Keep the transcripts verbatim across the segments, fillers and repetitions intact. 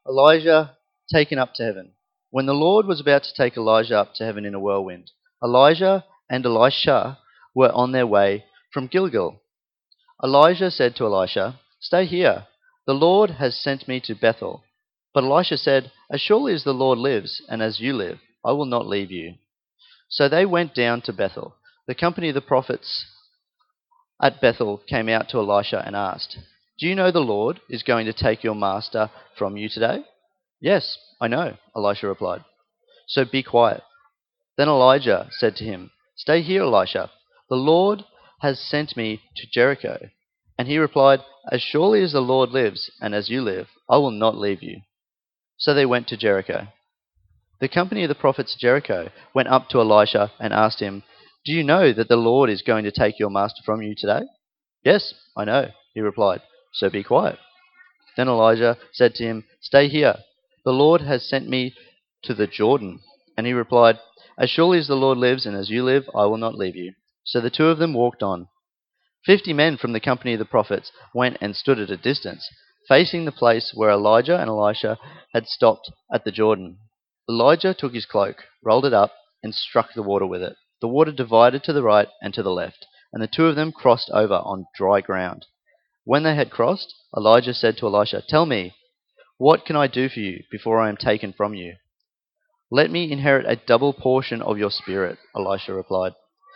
Elijah taken up to heaven. When the Lord was about to take Elijah up to heaven in a whirlwind, Elijah and Elisha were on their way from Gilgal. Elijah said to Elisha, "Stay here. The Lord has sent me to Bethel." But Elisha said, "As surely as the Lord lives, and as you live, I will not leave you." So they went down to Bethel. The company of the prophets at Bethel came out to Elisha and asked, "Do you know the Lord is going to take your master from you today?" "Yes, I know," Elisha replied. "So be quiet." Then Elijah said to him, "Stay here, Elisha. The Lord has sent me to Jericho." And he replied, "As surely as the Lord lives, and as you live, I will not leave you." So they went to Jericho. The company of the prophets at Jericho went up to Elisha and asked him, "Do you know that the Lord is going to take your master from you today?" "Yes, I know," he replied. "So be quiet." Then Elijah said to him, "Stay here. The Lord has sent me to the Jordan." And he replied, "As surely as the Lord lives, and as you live, I will not leave you." So the two of them walked on. Fifty men from the company of the prophets went and stood at a distance, facing the place where Elijah and Elisha had stopped at the Jordan. Elijah took his cloak, rolled it up, and struck the water with it. The water divided to the right and to the left, and the two of them crossed over on dry ground. When they had crossed, Elijah said to Elisha, "Tell me, what can I do for you before I am taken from you?" "Let me inherit a double portion of your spirit," Elisha replied.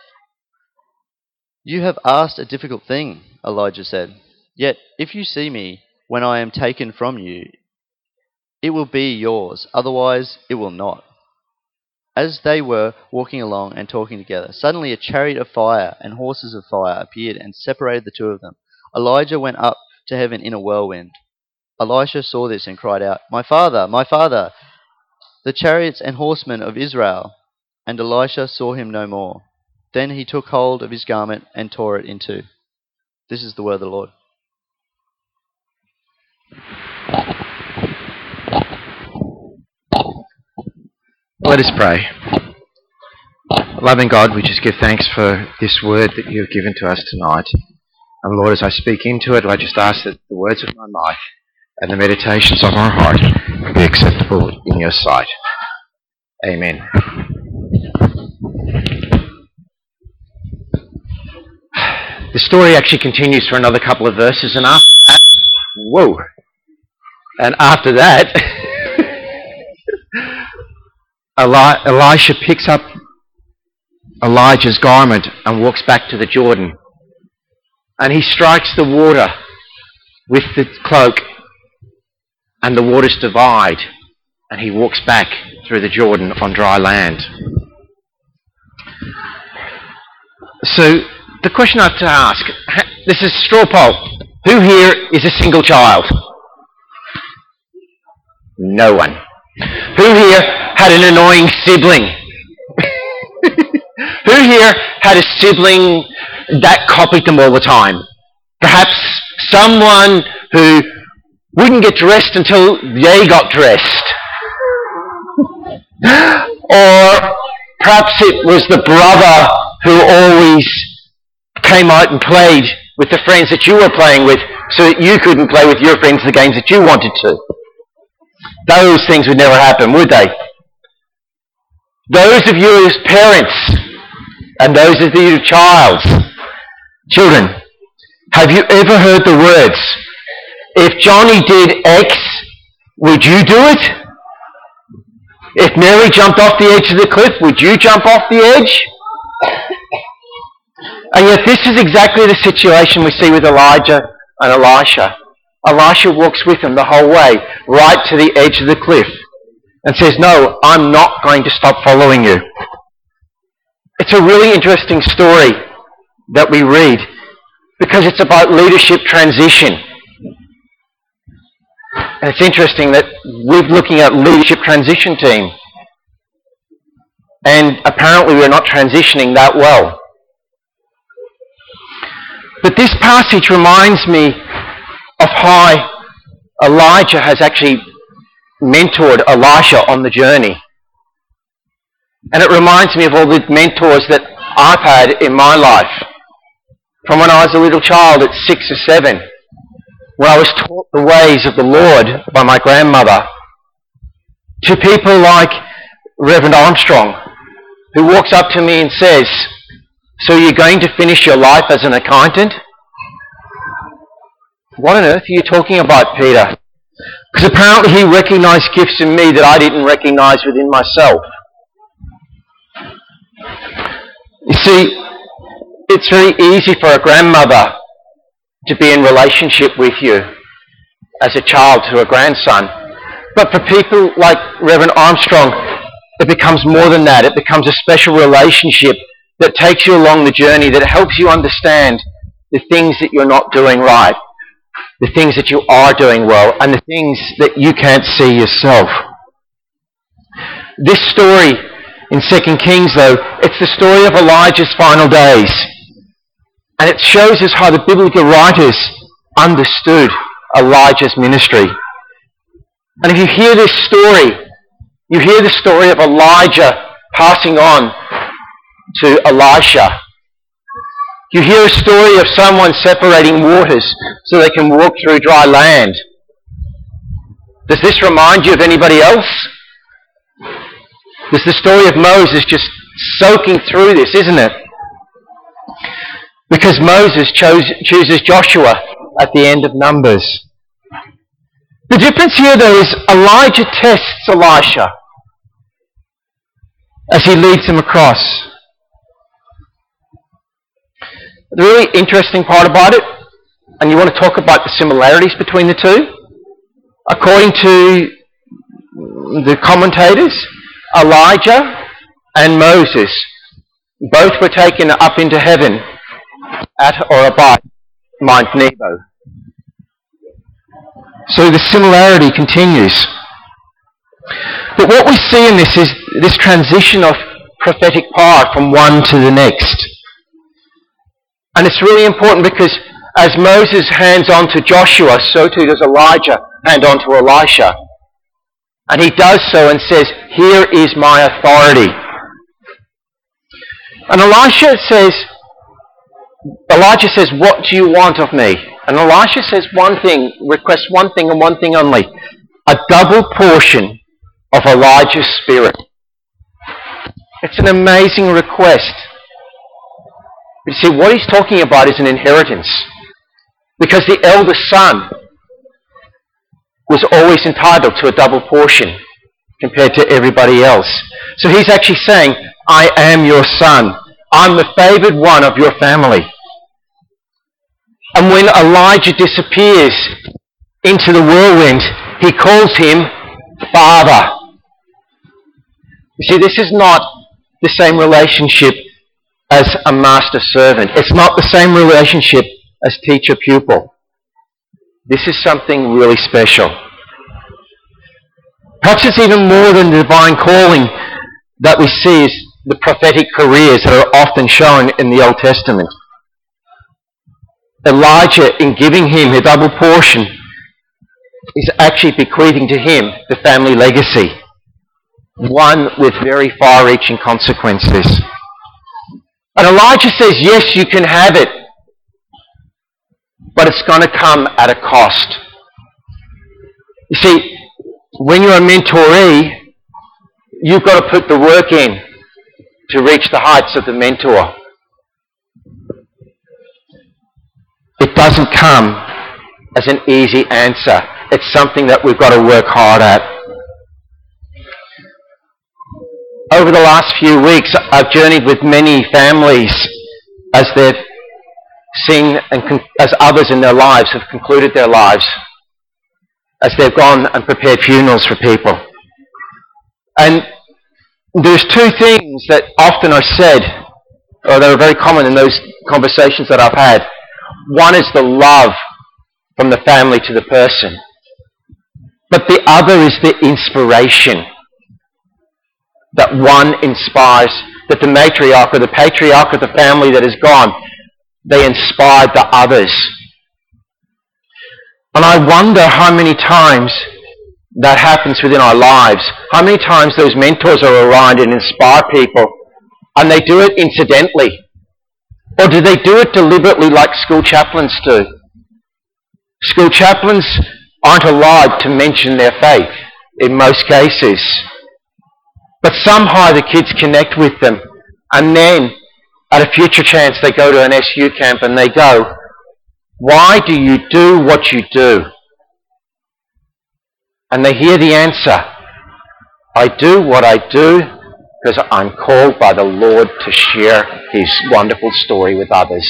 "You have asked a difficult thing," Elijah said. "Yet if you see me when I am taken from you, it will be yours, otherwise it will not." As they were walking along and talking together, suddenly a chariot of fire and horses of fire appeared and separated the two of them. Elijah went up to heaven in a whirlwind. Elisha saw this and cried out, "My father, my father, the chariots and horsemen of Israel!" And Elisha saw him no more. Then he took hold of his garment and tore it in two. This is the word of the Lord. Let us pray. Loving God, we just give thanks for this word that you have given to us tonight. And Lord, as I speak into it, I just ask that the words of my mouth and the meditations of my heart be acceptable in your sight. Amen. The story actually continues for another couple of verses, and after that, whoa, and after that, Eli- Elisha picks up Elijah's garment and walks back to the Jordan. And he strikes the water with the cloak, and the waters divide, and he walks back through the Jordan on dry land. So the question I have to ask, this is straw poll. Who here is a single child? No one. Who here had an annoying sibling? Who here had a sibling that copied them all the time? Perhaps someone who wouldn't get dressed until they got dressed. Or perhaps it was the brother who always came out and played with the friends that you were playing with so that you couldn't play with your friends the games that you wanted to. Those things would never happen, would they? Those of you as parents and those of you child, children, have you ever heard the words, "If Johnny did X, would you do it? If Mary jumped off the edge of the cliff, would you jump off the edge?" And yet this is exactly the situation we see with Elijah and Elisha. Elisha walks with them the whole way, right to the edge of the cliff, and says, "No, I'm not going to stop following you." It's a really interesting story that we read, because it's about leadership transition. And it's interesting that we're looking at leadership transition team, and apparently we're not transitioning that well. But this passage reminds me of how Elijah has actually mentored Elisha on the journey. And it reminds me of all the mentors that I've had in my life. From when I was a little child at six or seven, when I was taught the ways of the Lord by my grandmother, To people like Reverend Armstrong, who walks up to me and says, "So you're going to finish your life as an accountant?" What on earth are you talking about, Peter? Because apparently he recognised gifts in me that I didn't recognise within myself. You see, it's very easy for a grandmother to be in relationship with you as a child to a grandson. But for people like Reverend Armstrong, it becomes more than that. It becomes a special relationship that takes you along the journey, that helps you understand the things that you're not doing right, the things that you are doing well, and the things that you can't see yourself. This story in Second Kings, though, it's the story of Elijah's final days. And it shows us how the biblical writers understood Elijah's ministry. And if you hear this story, you hear the story of Elijah passing on to Elisha. You hear a story of someone separating waters so they can walk through dry land. Does this remind you of anybody else? There's the story of Moses just soaking through this, isn't it? Because Moses chose, chooses Joshua at the end of Numbers. The difference here, though, is Elijah tests Elisha as he leads him across. The really interesting part about it, and you want to talk about the similarities between the two, according to the commentators, Elijah and Moses both were taken up into heaven at or about Mount Nebo. So the similarity continues. But what we see in this is this transition of prophetic power from one to the next. And it's really important because as Moses hands on to Joshua, so too does Elijah hand on to Elisha. And he does so and says, "Here is my authority." And Elisha says, Elijah says, "What do you want of me?" And Elisha says one thing, requests one thing and one thing only, a double portion of Elijah's spirit. It's an amazing request. But you see, what he's talking about is an inheritance. Because the eldest son was always entitled to a double portion compared to everybody else. So he's actually saying, "I am your son. I'm the favoured one of your family." And when Elijah disappears into the whirlwind, he calls him Father. You see, this is not the same relationship as a master-servant. It's not the same relationship as teacher-pupil. This is something really special. Perhaps it's even more than the divine calling that we see is the prophetic careers that are often shown in the Old Testament. Elijah, in giving him a double portion, is actually bequeathing to him the family legacy, one with very far-reaching consequences. And Elijah says, "Yes, you can have it, but it's going to come at a cost." You see, when you're a mentoree, you've got to put the work in to reach the heights of the mentor. It doesn't come as an easy answer. It's something that we've got to work hard at. Over the last few weeks, I've journeyed with many families as they've seen and con- as others in their lives have concluded their lives, as they've gone and prepared funerals for people. And there's two things that often are said, or that are very common in those conversations that I've had. One is the love from the family to the person. But the other is the inspiration that one inspires, that the matriarch or the patriarch of the family that is gone, they inspired the others. And I wonder how many times that happens within our lives. How many times those mentors are around and inspire people, and they do it incidentally. Or do they do it deliberately like school chaplains do? School chaplains aren't allowed to mention their faith. in most cases. But somehow the kids connect with them, and then at a future chance they go to an S U camp and they go, "Why do you do what you do?" And they hear the answer, "I do what I do because I'm called by the Lord to share His wonderful story with others."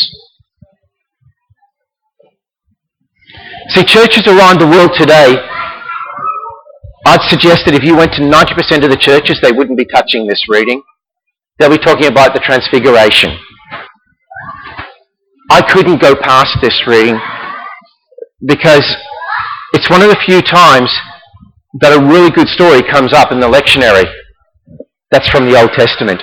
See, churches around the world today, I'd suggest that if you went to ninety percent of the churches, they wouldn't be touching this reading. They'll be talking about the Transfiguration. I couldn't go past this reading because it's one of the few times that a really good story comes up in the lectionary that's from the Old Testament.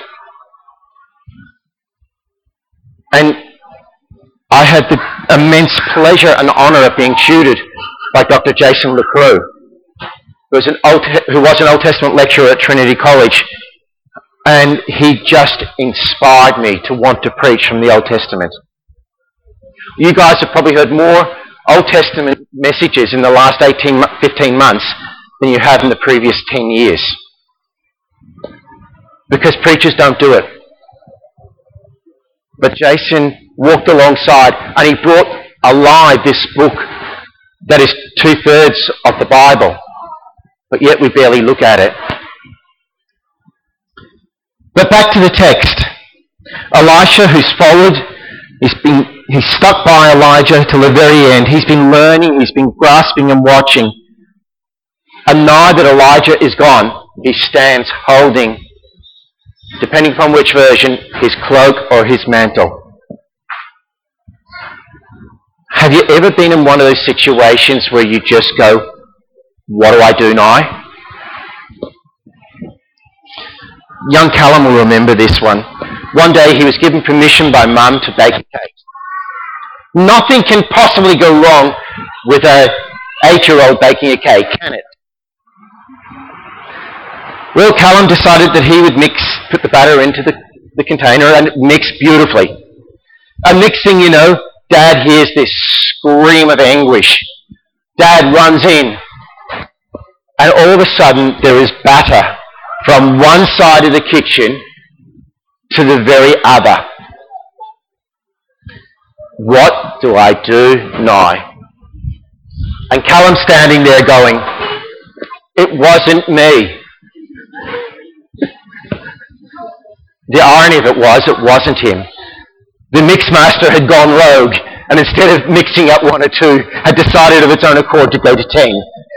And I had the immense pleasure and honour of being tutored by Doctor Jason LaCroix, who was an Old, who was an Old Testament lecturer at Trinity College, and he just inspired me to want to preach from the Old Testament. You guys have probably heard more Old Testament messages in the last eighteen, fifteen months than you have in the previous ten years. Because preachers don't do it. But Jason walked alongside and he brought alive this book that is two-thirds of the Bible, but yet we barely look at it. But back to the text. Elisha, who's followed, he's been he's stuck by Elijah till the very end. He's been learning, he's been grasping and watching. And now that Elijah is gone, he stands holding, depending upon which version, his cloak or his mantle. Have you ever been in one of those situations where you just go, "What do I do now?" Young Callum will remember this one. One day he was given permission by Mum to bake a cake. Nothing can possibly go wrong with an eight-year-old baking a cake, can it? Well, Callum decided that he would mix, put the batter into the, the container and mix beautifully. And next thing you know, Dad hears this scream of anguish. Dad runs in, and all of a sudden there is batter from one side of the kitchen to the very other. What do I do now? And Callum's standing there going, "It wasn't me." The irony of it was, it wasn't him. The mixmaster had gone rogue, and instead of mixing up one or two, had decided of its own accord to go to ten.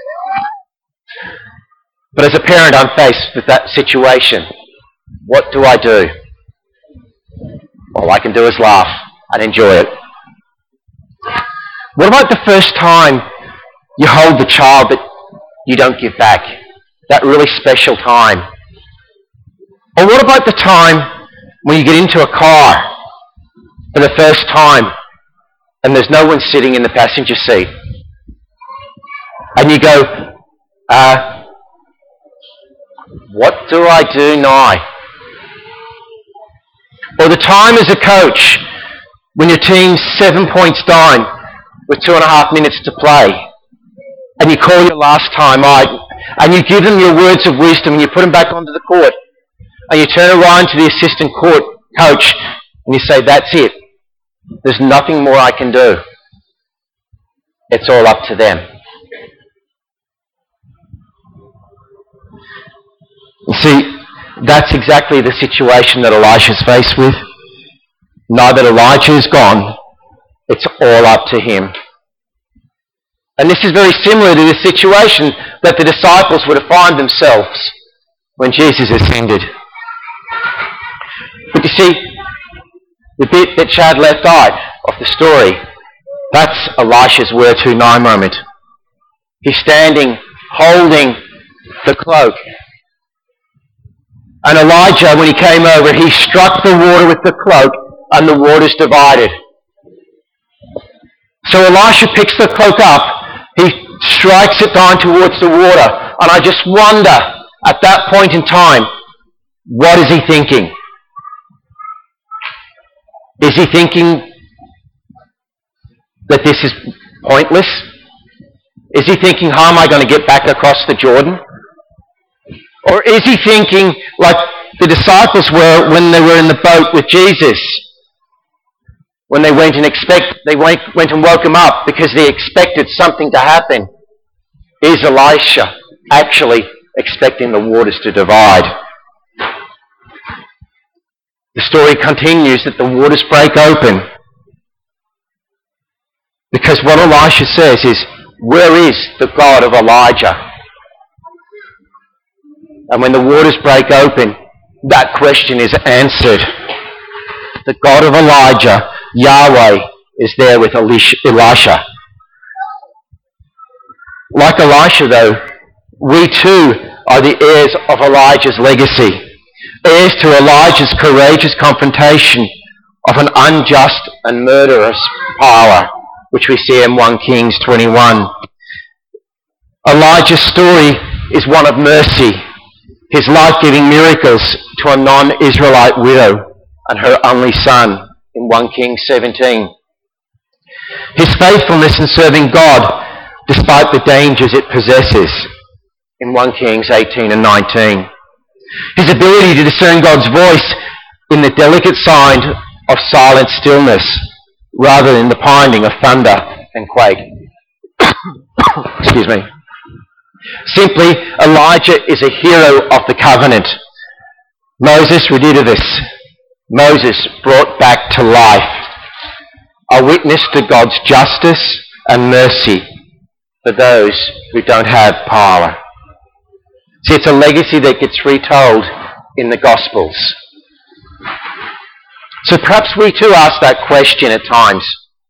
But as a parent, I'm faced with that situation. What do I do? All I can do is laugh and enjoy it. What about the first time you hold the child that you don't give back? That really special time. Or what about the time when you get into a car for the first time and there's no one sitting in the passenger seat? And you go, uh, what do I do now? Or the time as a coach when your team's seven points down with two and a half minutes to play and you call your last time out and you give them your words of wisdom and you put them back onto the court and you turn around to the assistant court coach and you say, "That's it. There's nothing more I can do. It's all up to them." You see, that's exactly the situation that Elisha's faced with. Now that Elijah is gone, it's all up to him. And this is very similar to the situation that the disciples would have found themselves when Jesus ascended. But you see, the bit that Chad left out of the story, that's Elisha's where to now moment. He's standing, holding the cloak. And Elijah, when he came over, he struck the water with the cloak, and the waters divided. So Elisha picks the cloak up, he strikes it down towards the water, and I just wonder, at that point in time, what is he thinking? Is he thinking that this is pointless? Is he thinking, how am I going to get back across the Jordan? Or is he thinking like the disciples were when they were in the boat with Jesus? When they went and expect, they went, went and woke him up because they expected something to happen. Is Elisha actually expecting the waters to divide? The story continues that the waters break open. Because what Elisha says is, where is the God of Elijah? And when the waters break open, that question is answered. The God of Elijah, Yahweh, is there with Elisha. Like Elisha, though, we too are the heirs of Elijah's legacy. Heirs to Elijah's courageous confrontation of an unjust and murderous power, which we see in First Kings twenty-one. Elijah's story is one of mercy, his life-giving miracles to a non-Israelite widow and her only son in First Kings seventeen. His faithfulness in serving God despite the dangers it possesses in First Kings eighteen and nineteen. His ability to discern God's voice in the delicate sign of silent stillness rather than the pounding of thunder and quake. Excuse me. Simply, Elijah is a hero of the covenant. Moses redidivus. Moses brought back to life. A witness to God's justice and mercy for those who don't have power. See, it's a legacy that gets retold in the Gospels. So perhaps we too ask that question at times.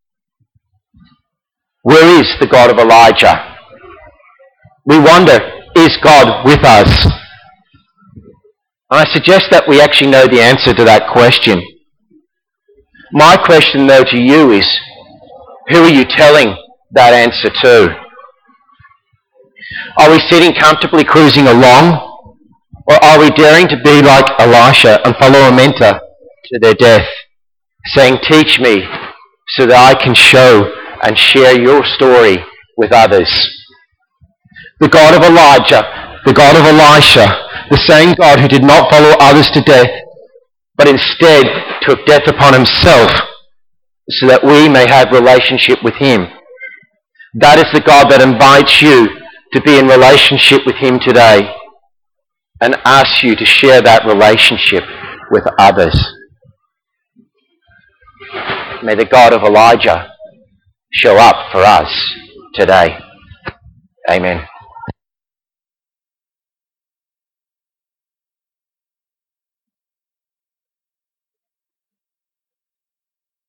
Where is the God of Elijah? We wonder, is God with us? And I suggest that we actually know the answer to that question. My question, though, to you is, who are you telling that answer to? Are we sitting comfortably cruising along? Or are we daring to be like Elisha and follow a mentor to their death, saying, teach me so that I can show and share your story with others? The God of Elijah, the God of Elisha, the same God who did not follow others to death, but instead took death upon himself so that we may have relationship with him. That is the God that invites you to be in relationship with him today and asks you to share that relationship with others. May the God of Elijah show up for us today. Amen.